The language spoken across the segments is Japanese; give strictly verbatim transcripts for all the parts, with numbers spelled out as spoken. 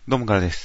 どうもからです。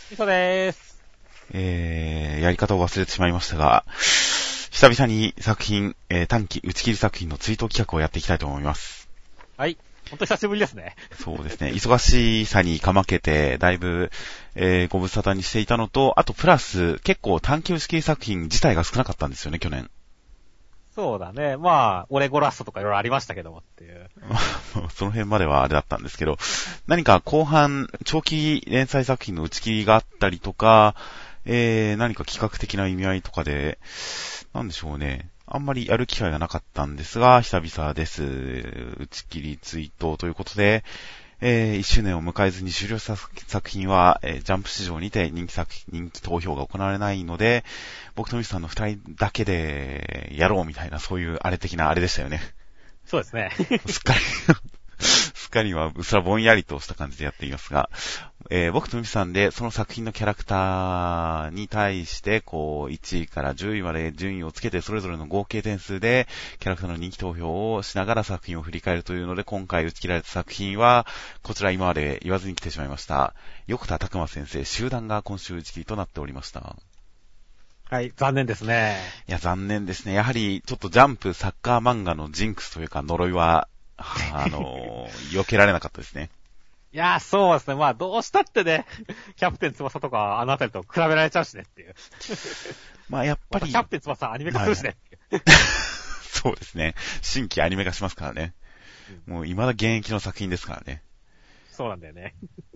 みそでーす。 えー、やり方を忘れてしまいましたが、久々に作品、えー、短期打ち切り作品の追悼企画をやっていきたいと思います。 はい。ほんと久しぶりですね。 そうですね。忙しさにかまけて、だいぶ、えー、ご無沙汰にしていたのと、あとプラス、結構短期打ち切り作品自体が少なかったんですよね、去年。 そうだね。まあ、オレゴラストとかいろいろありましたけどもっていう。 その辺まではあれだったんですけど、何か後半、長期連載作品の打ち切りがあったりとか、えー、何か企画的な意味合いとかで、なんでしょうね。あんまりやる機会がなかったんですが、久々です。打ち切り追悼ということで、えー、いっしゅうねんを迎えずに終了した作品は、えー、ジャンプ市場にて人気作品、人気投票が行われないので、僕とミスさんの二人だけでやろうみたいな、そういうあれ的なあれでしたよね。 そうですね。 すっかり、すっかりはうっすらぼんやりとした感じでやっていますが、えー、僕とミスさんでその作品のキャラクターに対して、こう、いちいからじゅういまで順位をつけて、それぞれの合計点数で、キャラクターの人気投票をしながら作品を振り返るというので、今回打ち切られた作品は、こちら今まで言わずに来てしまいました。横田拓馬先生、集団が今週打ち切りとなっておりました。 はい、残念ですね。 いや、残念ですね。やはり、ちょっとジャンプ、サッカー漫画のジンクスというか、呪いは、あの、避けられなかったですね。 いやー、そうですね。まあ、どうしたってね、キャプテン翼とかあのあたりと比べられちゃうしねっていう。 まあ、やっぱり。 キャプテン翼アニメ化するしねっていう。 そうですね。新規アニメ化しますからね。うん、もう、未だ現役の作品ですからね。 そうなんだよね。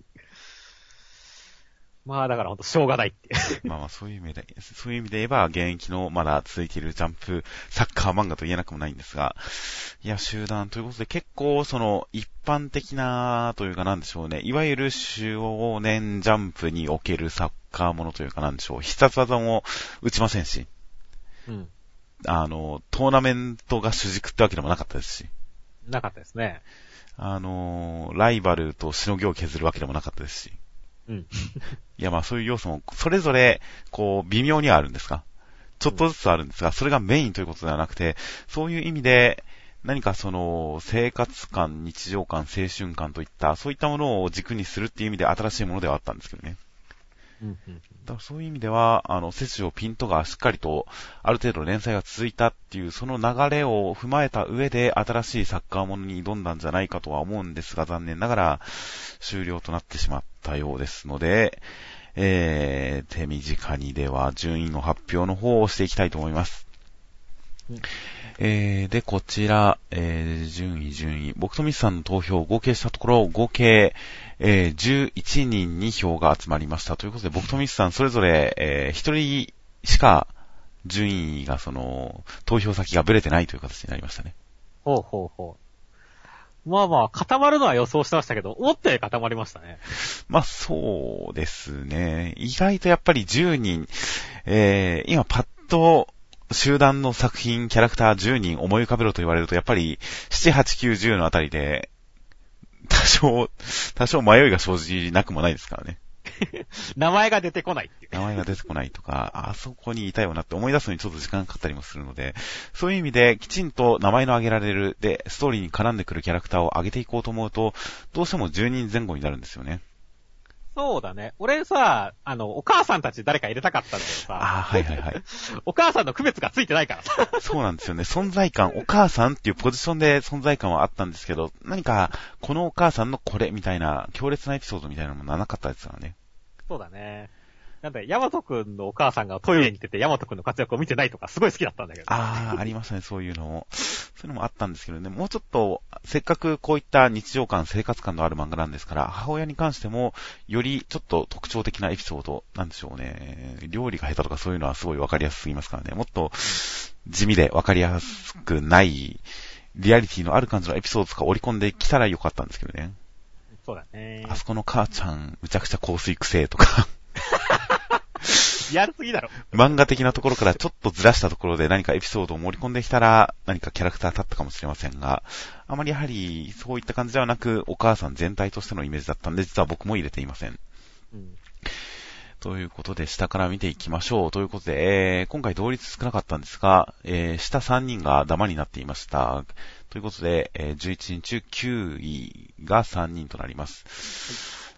まあだからほんとしょうがないってまあまあそういう意味で、そういう意味で言えば現役のまだ続いているジャンプサッカー漫画と言えなくもないんですが、いや集団ということで結構その一般的なというかなんでしょうね、いわゆる少年ジャンプにおけるサッカーものというかなんでしょう、必殺技も打ちませんし、 うん、 あの、トーナメントが主軸ってわけでもなかったですし。 なかったですね。 あの、ライバルとしのぎを削るわけでもなかったですし。 うん。 いや、まあそういう要素も、それぞれ、こう、微妙にはあるんですか？ちょっとずつあるんですが、それがメインということではなくて、そういう意味で、何かその、生活感、日常感、青春感といった、そういったものを軸にするっていう意味で新しいものではあったんですけどね。 うんうん、 だからそういう意味では、あの、切除ピントがしっかりと、ある程度連載が続いたっていう、その流れを踏まえた上で、新しいサッカーものに挑んだんじゃないかとは思うんですが、残念ながら、終了となってしまったようですので、えー、手短にでは、順位の発表の方をしていきたいと思います。うん、えー、で、こちら、えー、順位、順位。僕とミスさんの投票を合計したところ、合計、えー、じゅういちにんに票が集まりました。ということで、僕とミスさんそれぞれ、えー、ひとりしか順位が、その、投票先がブレてないという形になりましたね。 ほうほうほう。まあまあ、固まるのは予想してましたけど、思ったより固まりましたね。 まあ、そうですね。意外とやっぱりじゅうにん、えー、今パッと、集団の作品、キャラクターじゅうにん思い浮かべろと言われると、やっぱり、なな、はち、きゅう、じゅうのあたりで、多少、多少迷いが生じなくもないですからね。 名前が出てこないっていう。 名前が出てこないとか、あそこにいたよなって思い出すのにちょっと時間がかかったりもするので、そういう意味できちんと名前の挙げられる、で、ストーリーに絡んでくるキャラクターを上げていこうと思うと、どうしてもじゅうにんぜん後になるんですよね。 そうだね。俺さ、あの、お母さんたち誰か入れたかったんだけどさ。 ああ、はいはいはい。 お母さんの区別がついてないからさ。 そうなんですよね。存在感、お母さんっていうポジションで存在感はあったんですけど、何か、このお母さんのこれみたいな、強烈なエピソードみたいなのもなかったですからね。 そうだね。なんで、ヤマトくんのお母さんがトイレに行ってて、ヤマトくんの活躍を見てないとか、すごい好きだったんだけど。 ああ、ありましたね、そういうのも。そういうのもあったんですけどね、もうちょっと、せっかくこういった日常感、生活感のある漫画なんですから、母親に関しても、よりちょっと特徴的なエピソード、なんでしょうね、料理が下手とかそういうのはすごいわかりやすすぎますからね、もっと地味でわかりやすくない、リアリティのある感じのエピソードとか織り込んできたらよかったんですけどね。 そうだね。 あそこの母ちゃん、むちゃくちゃ香水くせえとか。 やるすぎだろ。 漫画的なところからちょっとずらしたところで何かエピソードを盛り込んできたら何かキャラクター立ったかもしれませんが、あまりやはりそういった感じではなくお母さん全体としてのイメージだったんで実は僕も入れていません。うん、ということで下から見ていきましょう。ということで、えー、今回同率少なかったんですが、えー、下さんにんがダマになっていました。ということで、えー、じゅういちにん中きゅういがさんにんとなります。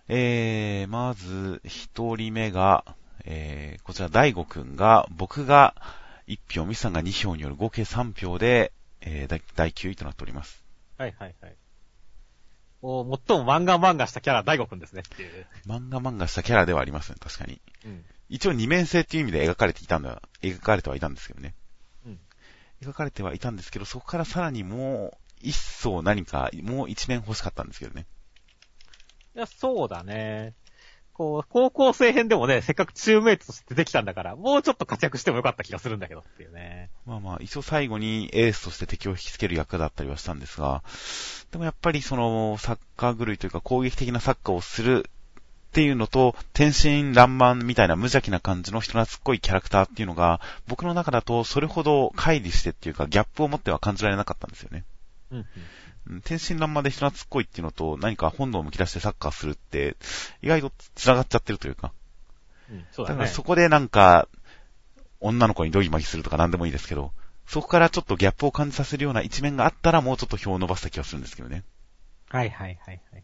えー、まず、一人目が、えー、こちら、大悟くんが、僕がいっぴょう、ミスさんがにひょうによる合計さんぴょうで、えー、だいきゅういとなっております。 はいはいはい。お最も漫画漫画したキャラ、大悟くんですねっていう。 漫画漫画したキャラではありますね、確かに。 うん。 一応二面性っていう意味で描かれていたんだ、描かれてはいたんですけどね。 うん。 描かれてはいたんですけど、そこからさらにもう一層何か、もう一面欲しかったんですけどね。 いや、そうだね。こう、高校生編でもね、せっかくチームメイトとしてできたんだから、もうちょっと活躍してもよかった気がするんだけどっていうね。 まあまあ、一応最後にエースとして敵を引きつける役だったりはしたんですが、でもやっぱりその、サッカー狂いというか攻撃的なサッカーをするっていうのと、天真爛漫みたいな無邪気な感じの人懐っこいキャラクターっていうのが、僕の中だとそれほど乖離してっていうか、ギャップを持っては感じられなかったんですよね。 うん、 うん。天真爛漫で人懐っこいっていうのと、何か本能をむき出してサッカーするって、意外と繋がっちゃってるというか。 うん、そうだね。 だからそこでなんか、女の子にドギマギするとか何でもいいですけど、そこからちょっとギャップを感じさせるような一面があったらもうちょっと票を伸ばした気がするんですけどね。 はいはいはいはい。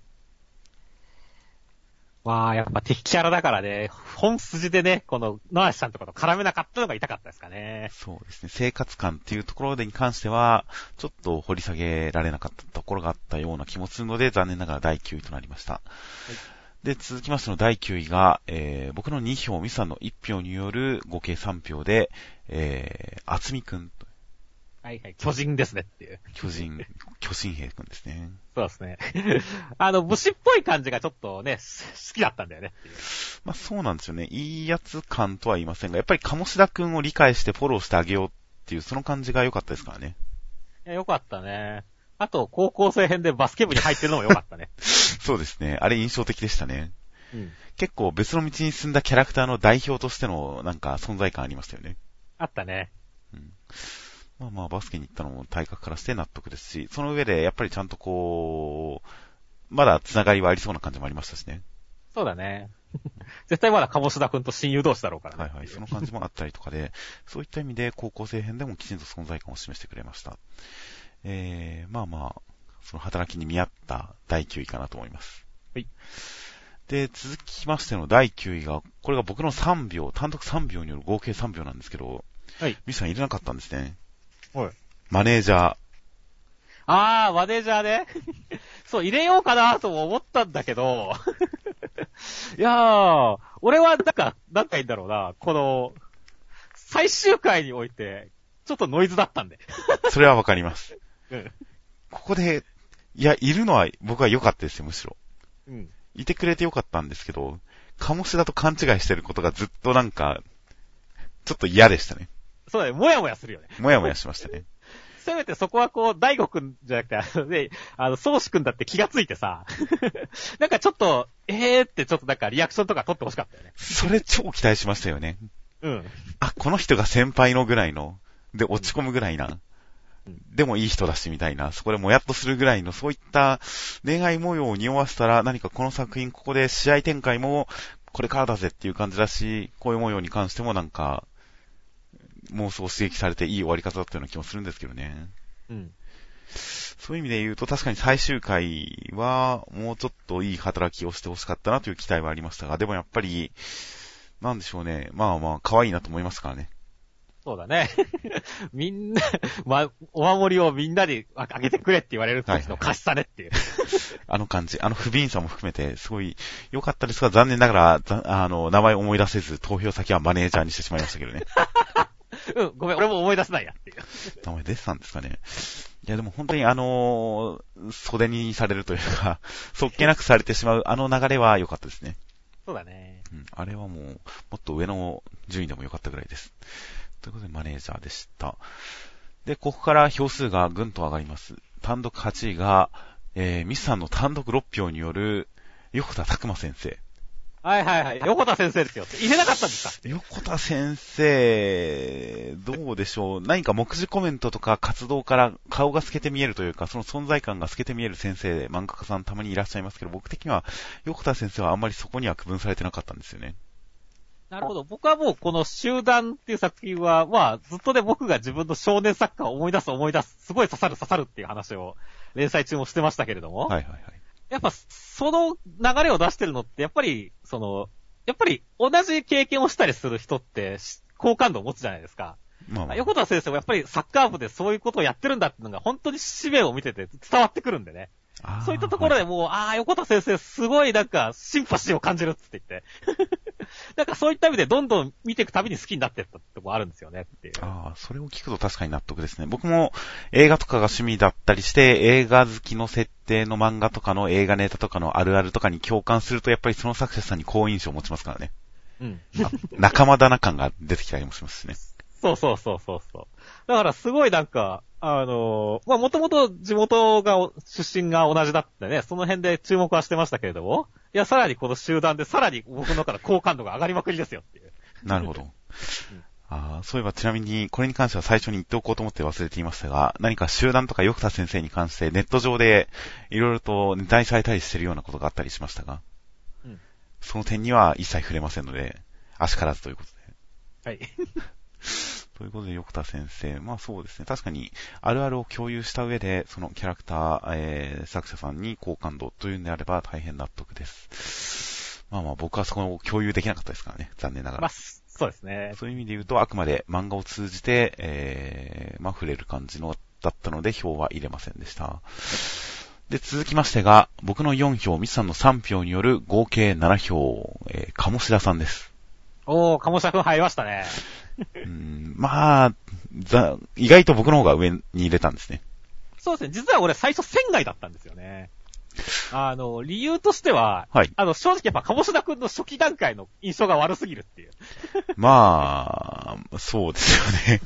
まあ、やっぱ敵キャラだからね、本筋でね、この、野橋さんとかと絡めなかったのが痛かったですかね。 そうですね。生活感っていうところでに関しては、ちょっと掘り下げられなかったところがあったような気もするので、残念ながらだいきゅういとなりました。はい、で、続きましてのだいきゅういが、えー、僕のにひょう、ミスさんのいっぴょうによる合計さんぴょうで、えー、あつみくんと。 はいはい、巨人ですねっていう。 巨人、巨神兵くんですね。 そうですね。あの、武士っぽい感じがちょっとね、好きだったんだよねっていう。 まあそうなんですよね。いいやつ感とは言いませんが、やっぱり鴨志田くんを理解してフォローしてあげようっていう、その感じが良かったですからね。 いや、良かったね。あと、高校生編でバスケ部に入ってるのも良かったね。 そうですね。あれ印象的でしたね。 うん。 結構別の道に進んだキャラクターの代表としてのなんか存在感ありましたよね。 あったね。 うん。まあまあバスケに行ったのも体格からして納得ですし、その上でやっぱりちゃんとこう、まだつながりはありそうな感じもありましたしね。 そうだね。絶対まだ鴨志田くんと親友同士だろうからね。 はいはい。その感じもあったりとかで、そういった意味で高校生編でもきちんと存在感を示してくれました。えー、まあまあ、その働きに見合っただいきゅういかなと思います。 はい。 で、続きましてのだいきゅういが、これが僕のさんびょう、単独さんびょうによる合計さんびょうなんですけど、 はい。 ミスさん入れなかったんですね。 はい。 マネージャー。 あー、マネージャーね。そう、入れようかなとも思ったんだけど、いやー、俺はなんか、なんかいいんだろうな、この、最終回において、ちょっとノイズだったんで。 それはわかります。 うん。 ここで、いや、いるのは僕は良かったですよ、むしろ。 うん。 いてくれて良かったんですけど、鴨志田と勘違いしてることがずっとなんか、ちょっと嫌でしたね。 そうだね、もやもやするよね。 もやもやしましたね。 せめてそこはこう、大悟くんじゃなくて、あのね、あの、宗志くんだって気がついてさ、なんかちょっと、えーってちょっとなんかリアクションとか取ってほしかったよね。 それ超期待しましたよね。 うん。 あ、この人が先輩のぐらいの、で、落ち込むぐらいな、うん、でもいい人だしみたいな、そこでもやっとするぐらいの、そういった恋愛模様を匂わせたら、何かこの作品、ここで試合展開も、これからだぜっていう感じだし、恋模様に関してもなんか、妄想刺激されていい終わり方だったような気もするんですけどね。 うん。 そういう意味で言うと確かに最終回はもうちょっといい働きをしてほしかったなという期待はありましたが、でもやっぱり、なんでしょうね。まあまあ、可愛いなと思いますからね。 そうだね。みんな、ま、お守りをみんなであげてくれって言われる時の貸しさねっていう。 あの感じ、あの不憫さも含めて、すごい良かったですが、残念ながら、あの、名前を思い出せず、投票先はマネージャーにしてしまいましたけどね。 うん、ごめん、俺も思い出せないやっていう。 名前出てたんですかね。いやでも本当にあのー、袖にされるというか、そっけなくされてしまうあの流れは良かったですね。 そうだね。 うん、あれはもう、もっと上の順位でも良かったぐらいです。ということでマネージャーでした。で、ここから票数がぐんと上がります。単独はちいが、えー、ミスさんの単独ろっぴょうによる、横田拓馬先生。 はいはいはい。横田先生ですよ。入れなかったんですか？ 横田先生、どうでしょう。何か目次コメントとか活動から顔が透けて見えるというか、その存在感が透けて見える先生、漫画家さんたまにいらっしゃいますけど、僕的には横田先生はあんまりそこには区分されてなかったんですよね。 なるほど。僕はもうこの集団っていう作品は、まあずっとね僕が自分の少年サッカーを思い出す思い出す、すごい刺さる刺さるっていう話を連載中もしてましたけれども。 はいはいはい。 やっぱ、その流れを出してるのって、やっぱり、その、やっぱり同じ経験をしたりする人って、好感度を持つじゃないですか。まあまあ、横田先生もやっぱりサッカー部でそういうことをやってるんだっていうのが本当に使命を見てて伝わってくるんでね。そういったところでもう、はい、ああ、横田先生すごいなんかシンパシーを感じるって言って。なんかそういった意味でどんどん見ていくたびに好きになっていったとこあるんですよねっていう。 ああ、それを聞くと確かに納得ですね。僕も映画とかが趣味だったりして、映画好きの設定の漫画とかの映画ネタとかのあるあるとかに共感すると、やっぱりその作者さんに好印象を持ちますからね。うん。仲間だな感が出てきたりもしますしね。 そうそうそうそうそう。だからすごいなんか、あのー、まあ、もともと地元が、出身が同じだったね、その辺で注目はしてましたけれども、いや、さらにこの集団でさらに僕の中から好感度が上がりまくりですよっていう。 なるほど。うん、あそういえばちなみに、これに関しては最初に言っておこうと思って忘れていましたが、何か集団とか横田先生に関してネット上でいろいろとネタにされたりしてるようなことがあったりしましたが、うん、その点には一切触れませんので、あしからずということで。はい。ということで、横田先生、まあそうですね、確かに、あるあるを共有した上で、そのキャラクター、えー、作者さんに好感度というんであれば大変納得です。まあまあ僕はそこを共有できなかったですからね、残念ながら。まあ、 そうですね。 そういう意味で言うと、あくまで漫画を通じて、えー、まあ触れる感じのだったので、票は入れませんでした。で、続きましてが、僕のよん票、ミスさんのさん票による合計なな票、えー、鴨志田さんです。 おー、鴨志田くん入りましたね。 うんまあ、ざ、意外と僕の方が上に入れたんですね。 そうですね。実は俺最初仙外だったんですよね。あの、理由としては、はい。あの、正直やっぱ鴨志田くんの初期段階の印象が悪すぎるっていう。 まあ、そうですよね。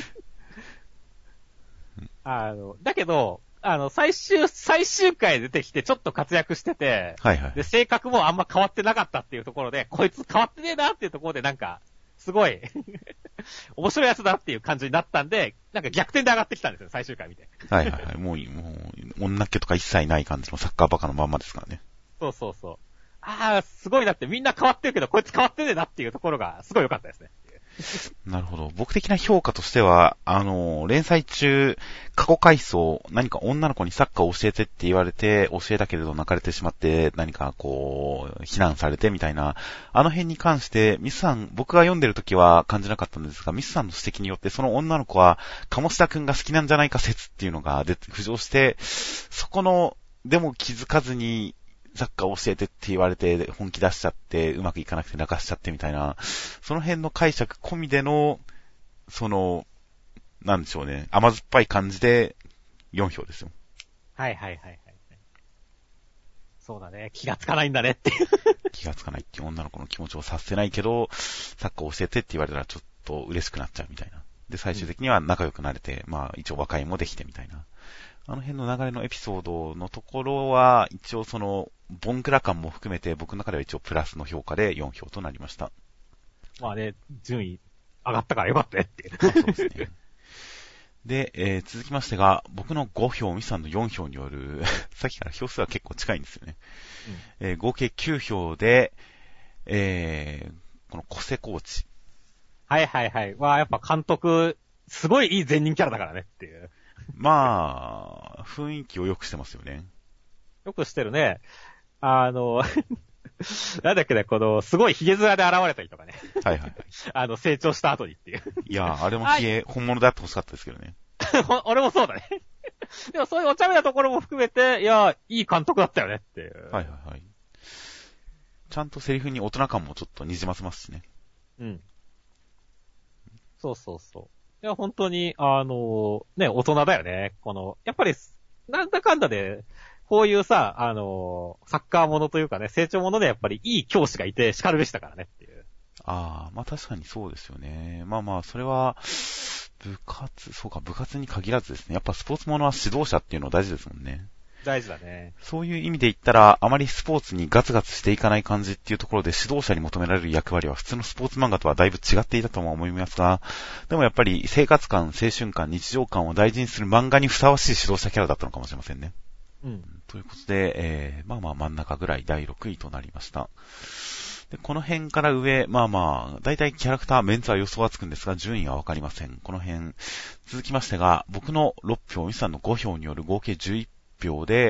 あの、だけど、あの、最終、最終回出てきてちょっと活躍してて、はいはい。で、性格もあんま変わってなかったっていうところで、こいつ変わってねえなっていうところでなんか、すごい、面白いやつだっていう感じになったんで、なんか逆転で上がってきたんですよ、最終回見て。 はいはいはい。もう、もう、女っ気とか一切ない感じのサッカーバカのまんまですからね。 そうそうそう。ああ、すごいなって、みんな変わってるけど、こいつ変わってねえなっていうところが、すごい良かったですね。 なるほど。僕的な評価としては、あの、連載中、過去回想、何か女の子にサッカーを教えてって言われて、教えたけれど泣かれてしまって、何かこう、非難されてみたいな、あの辺に関して、ミスさん、僕が読んでる時は感じなかったんですが、ミスさんの指摘によって、その女の子は、鴨志田くんが好きなんじゃないか説っていうのが出て、浮上して、そこの、でも気づかずに、サッカーを教えてって言われて本気出しちゃってうまくいかなくて泣かしちゃってみたいな、その辺の解釈込みでの、その、なんでしょうね、甘酸っぱい感じでよん票ですよ。 はいはいはいはい。そうだね、気がつかないんだねっていう。 気がつかないっていう女の子の気持ちを察せないけど、サッカーを教えてって言われたらちょっと嬉しくなっちゃうみたいな。で、最終的には仲良くなれて、うん、まあ一応和解もできてみたいな。あの辺の流れのエピソードのところは、一応その、ボンクラ感も含めて、僕の中では一応プラスの評価でよん票となりました。 まあね、順位上がったからよかったねっていう。 まあ、そうですね。で、えー、続きましてが、僕のご票、ミスさんのよん票による、さっきから票数は結構近いんですよね。うんえー、合計きゅう票で、えー、この小瀬コーチ。 はいはいはい。わあ、やっぱ監督、すごいいい善人キャラだからねっていう。 まあ、雰囲気を良くしてますよね。 よくしてるね。あの、なんだっけね、この、すごいヒゲ面で現れたりとかね。 はいはいはい。 あの、成長した後にっていう。 いや、あれもヒゲ、本物であってほしかったですけどね。 俺もそうだね。でもそういうお茶目なところも含めて、いや、いい監督だったよねっていう。 はいはいはい。ちゃんとセリフに大人感もちょっと滲ませますしね。 うん。そうそうそう。いや、本当に、あの、ね、大人だよね。この、やっぱり、なんだかんだで、こういうさ、あの、サッカーものというかね、成長ものでやっぱりいい教師がいて叱るべしだからねっていう。 ああ、まあ確かにそうですよね。まあまあ、それは、部活、そうか、部活に限らずですね。やっぱスポーツものは指導者っていうの大事ですもんね。 大事だね。 そういう意味で言ったら、あまりスポーツにガツガツしていかない感じっていうところで指導者に求められる役割は普通のスポーツ漫画とはだいぶ違っていたとも思いますが、でもやっぱり生活感、青春感、日常感を大事にする漫画にふさわしい指導者キャラだったのかもしれませんね。うん。ということで、えー、まあまあ真ん中ぐらいだいろくいとなりました。で、この辺から上、まあまあ、だいたいキャラクター、メンツは予想はつくんですが、順位はわかりません。この辺、続きましてが、僕のろく票、ミスさんのご票による合計じゅういち票で、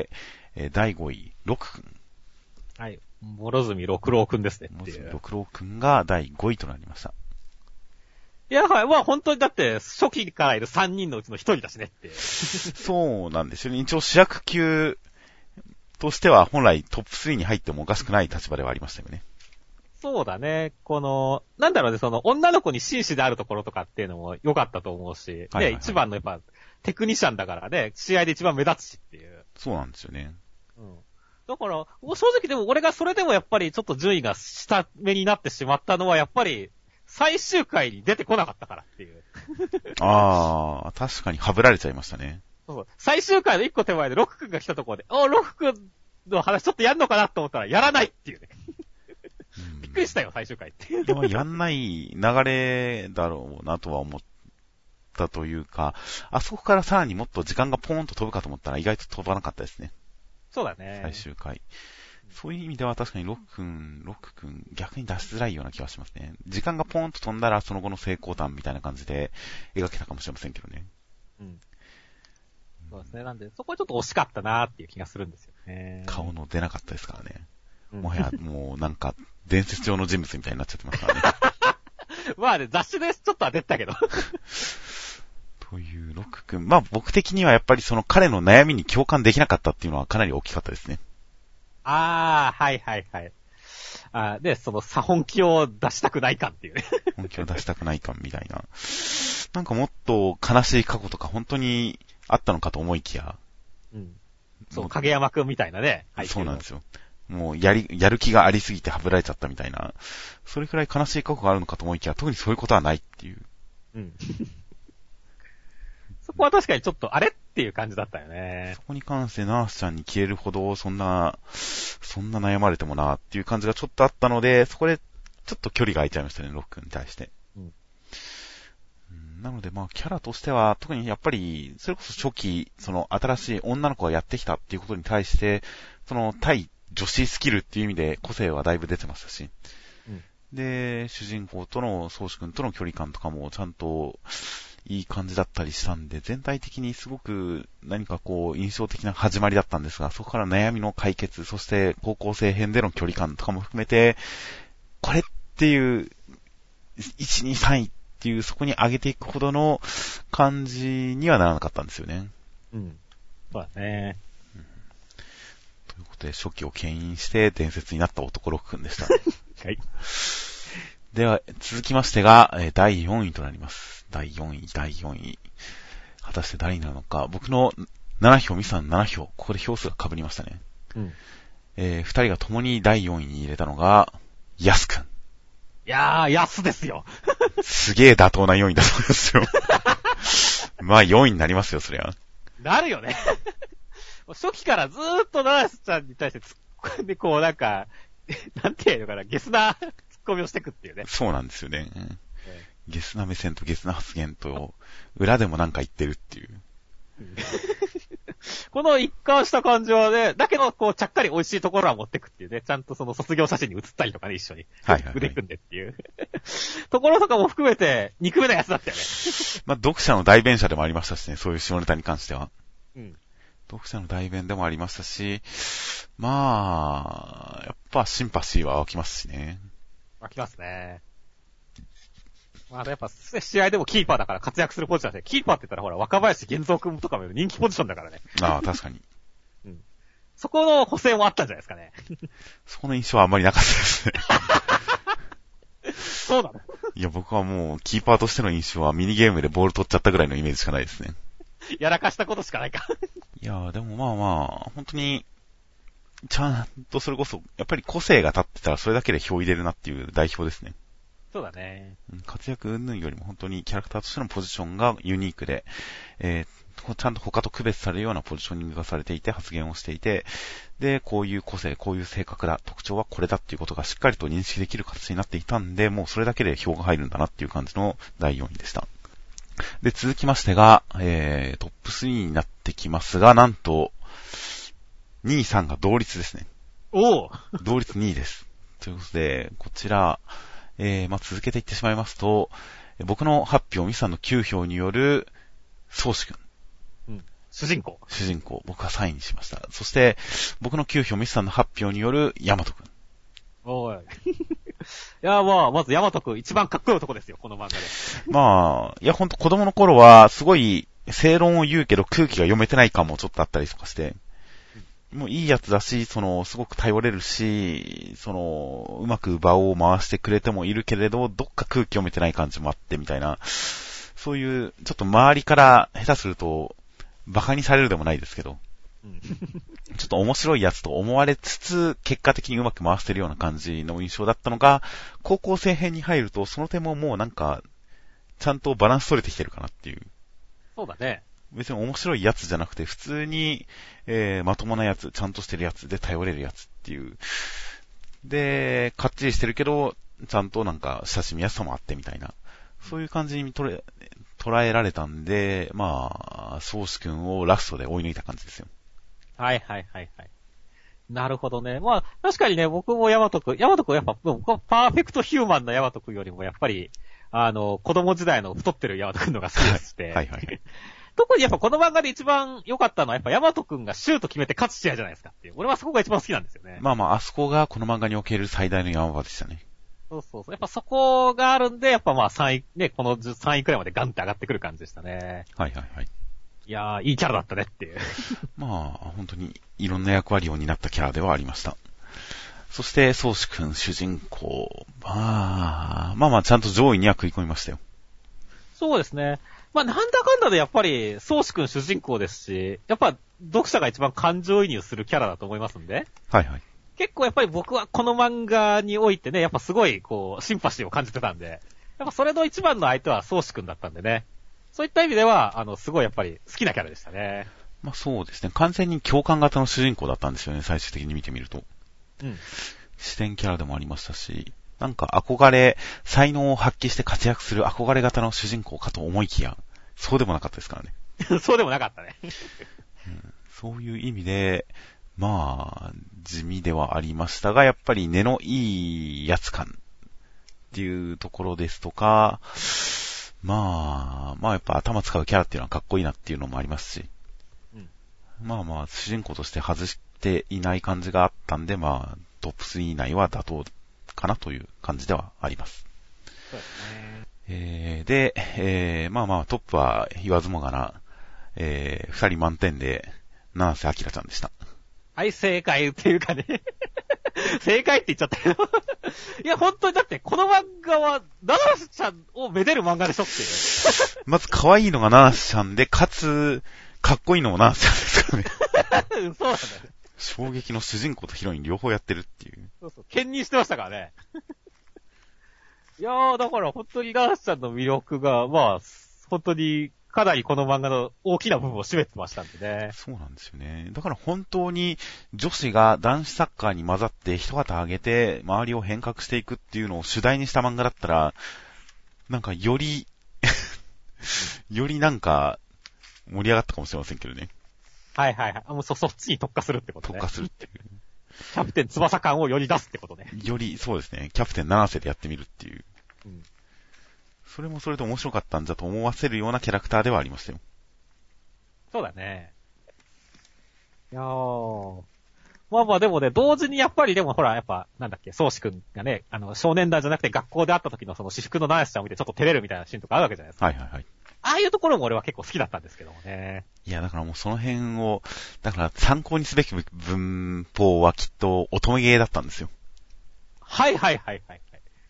えー、だいごい、ロク君。 はい。諸角六郎くんですねっていう。 諸角六郎くんがだいごいとなりました。 いや、はい。まあ本当にだって、初期からいるさんにんのうちのひとりだしねって。 そうなんですよね。一応主役級としては本来トップスリーに入ってもおかしくない立場ではありましたよね。 そうだね。この、なんだろうね、その女の子に紳士であるところとかっていうのも良かったと思うし、はいはいはい、で、一番のやっぱテクニシャンだからね、試合で一番目立つしっていう。 そうなんですよね。 うん。だから、正直でも俺がそれでもやっぱりちょっと順位が下目になってしまったのはやっぱり最終回に出てこなかったからっていう。 ああ、確かにはぶられちゃいましたね。 そうそう。最終回の一個手前でロク君が来たところで、お、ロク君の話ちょっとやんのかなと思ったらやらないっていうね。びっくりしたよ、最終回って。 いや、やんない流れだろうなとは思ったというか、あそこからさらにもっと時間がポーンと飛ぶかと思ったら意外と飛ばなかったですね。 そうだね。 最終回。そういう意味では確かにロック君、ロック君逆に出しづらいような気がしますね。時間がポーンと飛んだらその後の成功談みたいな感じで描けたかもしれませんけどね。 うん。そうですね。なんで、そこはちょっと惜しかったなーっていう気がするんですよね。 顔の出なかったですからね。うん、もはや、もうなんか、伝説上の人物みたいになっちゃってますからね。 まあね、雑誌でちょっとは出たけど。 という、ロック君。まあ僕的にはやっぱりその彼の悩みに共感できなかったっていうのはかなり大きかったですね。 あー、はいはいはい。あで、その差本気を出したくない感っていうね。 本気を出したくない感みたいな。なんかもっと悲しい過去とか本当にあったのかと思いきや。 うん。そう、影山くんみたいなね。 そうなんですよ。もう、やり、やる気がありすぎてはぶられちゃったみたいな。それくらい悲しい過去があるのかと思いきや、特にそういうことはないっていう。 うん。そこは確かにちょっと、あれっていう感じだったよね。 そこに関してナースちゃんに消えるほど、そんな、そんな悩まれてもなっていう感じがちょっとあったので、そこで、ちょっと距離が空いちゃいましたね、ロックに対して。うん。なので、まあ、キャラとしては、特にやっぱり、それこそ初期、その、新しい女の子がやってきたっていうことに対して、その、対女子スキルっていう意味で個性はだいぶ出てましたし、うん、で、主人公との、宗志君との距離感とかもちゃんといい感じだったりしたんで、全体的にすごく何かこう印象的な始まりだったんですが、そこから悩みの解決、そして高校生編での距離感とかも含めて、これっていう、いち、に、さんいっていうそこに上げていくほどの感じにはならなかったんですよね。 うん。そうだね。 ということで、初期を牽引して伝説になった男ロック君でした。 はい。 では、続きましてが、えー、だいよんいとなります。だいよんい、だいよんい。果たして誰になるのか。僕のなな票、ミさんなな票。ここで票数が被りましたね。うん。えー、二人が共にだいよんいに入れたのが、ヤス君。 いやー、ヤスですよ。 すげー妥当なよんいだそうですよ。まあよんいになりますよ、そりゃ。 なるよね。初期からずーっとナースちゃんに対して突っ込んで、こうなんか、なんていうのかな、ゲスな突っ込みをしていくっていうね。 そうなんですよね。うん、ゲスな目線とゲスな発言と、裏でもなんか言ってるっていう。 この一貫した感じはね、だけど、こう、ちゃっかり美味しいところは持ってくっていうね、ちゃんとその卒業写真に写ったりとかね、一緒に。はいはい、はい。腕組んでっていう。ところとかも含めて、憎めないやつだったよね。 まあ、読者の代弁者でもありましたしね、そういう下ネタに関しては。 うん。 読者の代弁でもありましたし、まあ、やっぱシンパシーは湧きますしね。 湧きますね。まあ、やっぱ、試合でもキーパーだから活躍するポジションで、キーパーって言ったらほら、若林玄三君とかも人気ポジションだからね。 ああ、確かに。 うん。そこの補正もあったんじゃないですかね。 そこの印象はあんまりなかったですね。 そうなの？ いや、僕はもう、キーパーとしての印象はミニゲームでボール取っちゃったぐらいのイメージしかないですね。 やらかしたことしかないか。 いやー、でもまあまあ、本当に、ちゃんとそれこそ、やっぱり個性が立ってたらそれだけで票入れるなっていう代表ですね。 そうだね。 活躍云々よりも本当にキャラクターとしてのポジションがユニークで、えー、ちゃんと他と区別されるようなポジショニングがされていて発言をしていて、で、こういう個性、こういう性格だ、特徴はこれだっていうことがしっかりと認識できる形になっていたんで、もうそれだけで票が入るんだなっていう感じのだいよんいでした。で、続きましてが、えー、トップスリーになってきますが、なんと、にい、さんが同率ですね。 おお同率にいです。ということで、こちら、えー、まあ、続けていってしまいますと、僕のはち票、ミさんのきゅう票による、宗志君。うん。 主人公。 主人公。僕はさんいにしました。そして、僕のきゅうひょうミスさんの発表によるヤマトくん。 おい。いや、まあ、まずヤマトくん一番かっこいい男ですよ、この漫画で。 まあ、いやほんと子供の頃は、すごい、正論を言うけど空気が読めてない感もちょっとあったりとかして、もういいやつだし、その、すごく頼れるし、その、うまく場を回してくれてもいるけれど、どっか空気読めてない感じもあってみたいな、そういう、ちょっと周りから下手すると、馬鹿にされるでもないですけど、うん、ちょっと面白いやつと思われつつ、結果的にうまく回してるような感じの印象だったのが、高校生編に入ると、その点ももうなんか、ちゃんとバランス取れてきてるかなっていう。 そうだね。 別に面白いやつじゃなくて、普通に、えー、まともなやつ、ちゃんとしてるやつで頼れるやつっていう。で、かっちりしてるけど、ちゃんとなんか親しみやすさもあってみたいな。そういう感じに捉え、捉えられたんで、まあ、ソーシ君をラストで追い抜いた感じですよ。 はいはいはいはい。なるほどね。まあ、確かにね、僕もヤマト君、ヤマト君やっぱ、僕はパーフェクトヒューマンなヤマト君よりも、やっぱり、あの、子供時代の太ってるヤマト君のが好きでして。はい、はい、はいはい。特にやっぱこの漫画で一番良かったのはやっぱヤマトくんがシュート決めて勝つ試合じゃないですかっていう。俺はそこが一番好きなんですよね。 まあまあ、あそこがこの漫画における最大の山場でしたね。 そうそうそう。やっぱそこがあるんで、やっぱまあさんい、ね、このさんいくらいまでガンって上がってくる感じでしたね。 はいはいはい。 いやー、いいキャラだったねっていう。 まあ、本当にいろんな役割を担ったキャラではありました。そして、ソーシ君主人公。まあ、まあまあ、ちゃんと上位には食い込みましたよ。 そうですね。まあ、なんだかんだでやっぱり、ソーシ君主人公ですし、やっぱ、読者が一番感情移入するキャラだと思いますんで。 はいはい。 結構やっぱり僕はこの漫画においてね、やっぱすごい、こう、シンパシーを感じてたんで、やっぱそれの一番の相手はソーシ君だったんでね。そういった意味では、あの、すごいやっぱり好きなキャラでしたね。 まあそうですね。完全に共感型の主人公だったんですよね、最終的に見てみると。うん。視点キャラでもありましたし、なんか憧れ、才能を発揮して活躍する憧れ型の主人公かと思いきや、そうでもなかったですからね。そうでもなかったね、 うん。そういう意味で、まあ、地味ではありましたが、やっぱり根のいいやつ感っていうところですとか、まあ、まあやっぱ頭使うキャラっていうのはかっこいいなっていうのもありますし、うん、まあまあ主人公として外していない感じがあったんで、まあトップスリー以内は妥当かなという感じではあります。そうですね。えー、で、えー、まあまあトップは言わずもがな、えー、二人満点で、七瀬明ちゃんでした。 はい、正解っていうかね。正解って言っちゃったけど。いや、本当にだって、この漫画は、ナナシちゃんをめでる漫画でしょっていう。 まず、可愛いのがナナシちゃんで、かつ、かっこいいのもナナシちゃんですからね。 そうなんだね。 衝撃の主人公とヒロイン両方やってるっていう。 そうそう、兼任してましたからね。いやー、だから本当にナナシちゃんの魅力が、まあ、本当に、かなりこの漫画の大きな部分を占めてましたんでね。 そうなんですよね。だから本当に女子が男子サッカーに混ざって一旗上げて周りを変革していくっていうのを主題にした漫画だったら、なんかより、よりなんか盛り上がったかもしれませんけどね。 はいはいはい。もうそ、そっちに特化するってことね。 特化するっていう。 キャプテン翼感をより出すってことね。 より、そうですね。キャプテン七瀬でやってみるっていう。うんそれもそれで面白かったんだと思わせるようなキャラクターではありましたよ。 そうだね。いやー。まあまあでもね、同時にやっぱりでもほら、やっぱ、なんだっけ、宗志くんがね、あの、少年団じゃなくて学校で会った時のその私服のナイスちゃんを見てちょっと照れるみたいなシーンとかあるわけじゃないですか。 はいはいはい。 ああいうところも俺は結構好きだったんですけどもね。 いや、だからもうその辺を、だから参考にすべき文法はきっと乙女ゲーだったんですよ。 はいはいはいはい。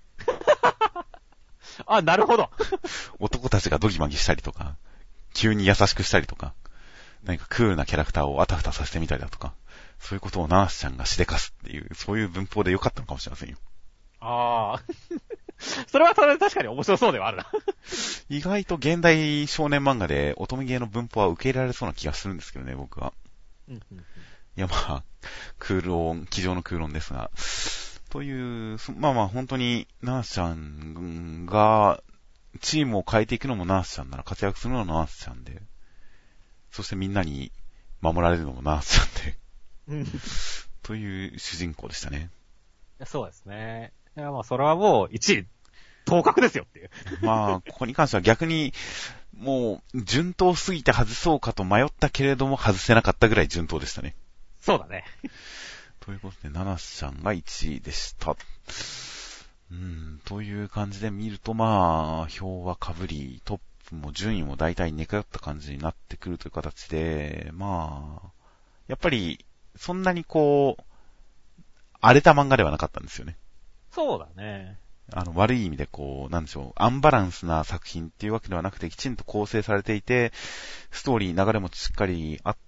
あ、なるほど。 男たちがドギマギしたりとか、急に優しくしたりとか、何かクールなキャラクターをあたふたさせてみたりだとか、そういうことをナースちゃんがしでかすっていう、そういう文法で良かったのかもしれませんよ。 ああ。それはそれで確かに面白そうではあるな。 意外と現代少年漫画で乙女ゲーの文法は受け入れられそうな気がするんですけどね、僕は。うんうんうん、いやまあ、クール音、机上の空論ですが、という、まあまあ本当に、ナースちゃんが、チームを変えていくのもナースちゃんなら、活躍するのもナースちゃんで、そしてみんなに守られるのもナースちゃんで、うん、という主人公でしたね。 そうですね。いやまあそれはもういちい、当確ですよっていう。 まあ、ここに関しては逆に、 もう、順当すぎて外そうかと迷ったけれども外せなかったぐらい順当でしたね。 そうだね。 ということで、ナナちゃんがいちいでした。うん、という感じで見ると、まあ、票は被り、トップも順位も大体寝通った感じになってくるという形で、まあ、やっぱり、そんなにこう、荒れた漫画ではなかったんですよね。 そうだね。 あの、悪い意味でこう、なんでしょう、アンバランスな作品っていうわけではなくて、きちんと構成されていて、ストーリー、流れもしっかりあって、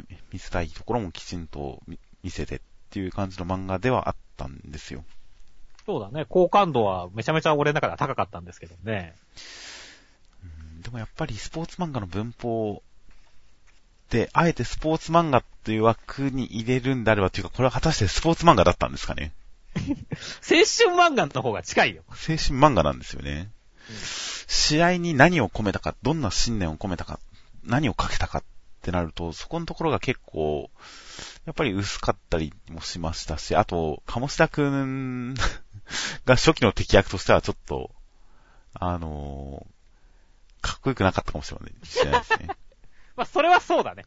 見せたいところもきちんと見せてっていう感じの漫画ではあったんですよ。 そうだね。好感度はめちゃめちゃ俺の中では高かったんですけどね。 うん、でもやっぱりスポーツ漫画の文法で、あえてスポーツ漫画っていう枠に入れるんであればというか、これは果たしてスポーツ漫画だったんですかね。 青春漫画の方が近いよ。 青春漫画なんですよね。うん、試合に何を込めたか、どんな信念を込めたか、何をかけたかってなると、そこのところが結構、やっぱり薄かったりもしましたし、あと、鴨志田くんが初期の敵役としてはちょっと、あのー、かっこよくなかったかもしれないですね。 まあ、それはそうだね。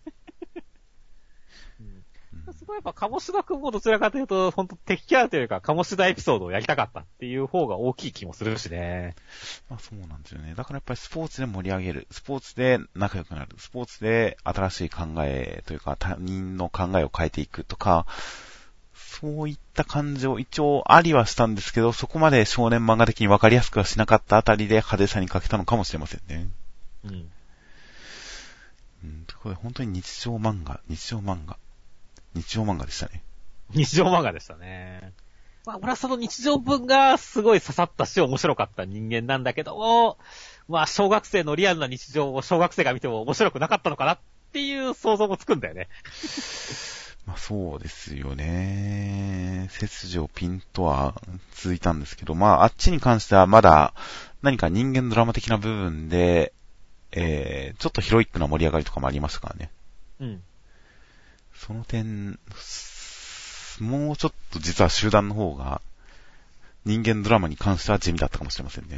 うん、すごいやっぱ、鴨志田くんもどちらかというと、ほんと敵キャラというか、鴨志田エピソードをやりたかったっていう方が大きい気もするしね。 まあそうなんですよね。だからやっぱりスポーツで盛り上げる。スポーツで仲良くなる。スポーツで新しい考えというか、他人の考えを変えていくとか、そういった感じを一応ありはしたんですけど、そこまで少年漫画的に分かりやすくはしなかったあたりで派手さに欠けたのかもしれませんね。うん。うん、ということで本当に日常漫画、日常漫画、日常漫画でしたね。 日常漫画でしたね。まあ、俺はその日常文がすごい刺さったし面白かった人間なんだけども、まあ、小学生のリアルな日常を小学生が見ても面白くなかったのかなっていう想像もつくんだよね。 まあそうですよね。切除ピンとは続いたんですけど、まああっちに関してはまだ何か人間ドラマ的な部分で、えー、ちょっとヒロイックな盛り上がりとかもありましたからね。うん。その点、もうちょっと実は集団の方が人間ドラマに関しては地味だったかもしれませんね。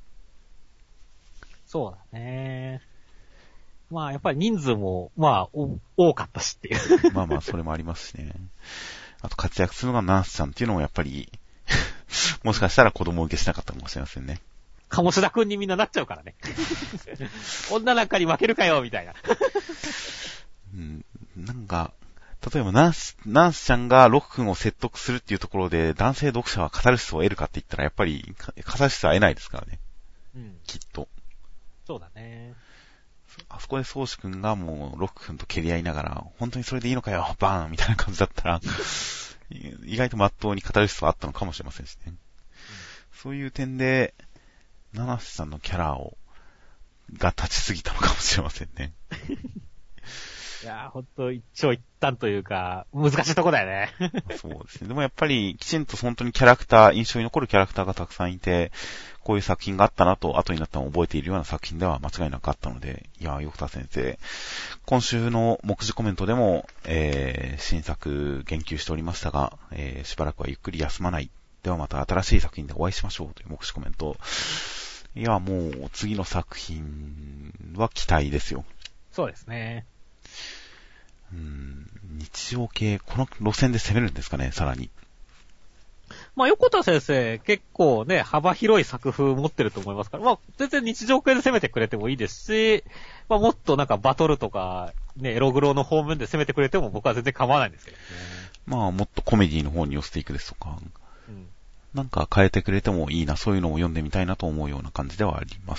そうだね。まあやっぱり人数もまあ多かったしっていうまあまあそれもありますしね。あと活躍するのがナースちゃんっていうのもやっぱりもしかしたら子供受けしなかったかもしれませんね。 鴨志田くんにみんななっちゃうからね女なんかに負けるかよみたいな、 うん、なんか例えばナースナースちゃんがロク君を説得するっていうところで男性読者はカタルシスを得るかって言ったらやっぱりカタルシスは得ないですからね。うん、きっと。 そうだね。 あそこで宗志くんがもうロック君と蹴り合いながら、本当にそれでいいのかよ、バーンみたいな感じだったら、意外と真っ当に語る必要はあったのかもしれませんしね。うん、そういう点で、七瀬さんのキャラを、が立ちすぎたのかもしれませんね。 いやー、ほんと一長一短というか、難しいとこだよね。 そうですね。でもやっぱり、きちんと本当にキャラクター、印象に残るキャラクターがたくさんいて、こういう作品があったなと、後になったのを覚えているような作品では間違いなくあったので、いやー、横田先生、今週の目次コメントでも、えー、新作言及しておりましたが、えー、しばらくはゆっくり休まない。ではまた新しい作品でお会いしましょうという目次コメント。いや、もう次の作品は期待ですよ。 そうですね。 うーん、日常系、この路線で攻めるんですかね、さらに。 まあ、横田先生、結構ね、幅広い作風持ってると思いますから、まあ、全然日常系で攻めてくれてもいいですし、まあ、もっとなんかバトルとか、ね、エログロの方面で攻めてくれても僕は全然構わないんですけどね。 まあ、もっとコメディの方に寄せていくですとか、うん、なんか変えてくれてもいいな、そういうのを読んでみたいなと思うような感じではあります。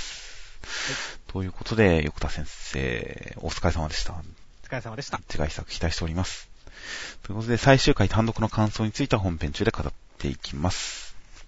はい、ということで、横田先生、お疲れ様でした。 お疲れ様でした。 次回作期待しております。ということで、最終回単独の感想については本編中で語っていきます。